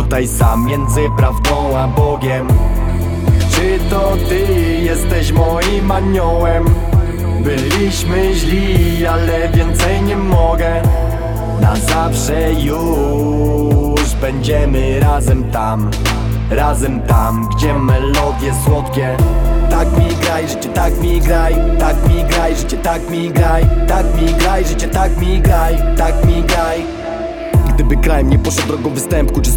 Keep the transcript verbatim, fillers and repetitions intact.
tutaj sam między prawdą a Bogiem. Czy to Ty jesteś moim aniołem? Byliśmy źli, ale więcej nie mogę. Na zawsze już będziemy razem tam, razem tam, gdzie melodie słodkie. Tak mi graj, życie, tak mi graj, tak mi graj, życie, tak mi graj, tak mi graj, życie, tak mi graj, tak mi graj. Gdyby kraj nie poszedł drogą występku, czy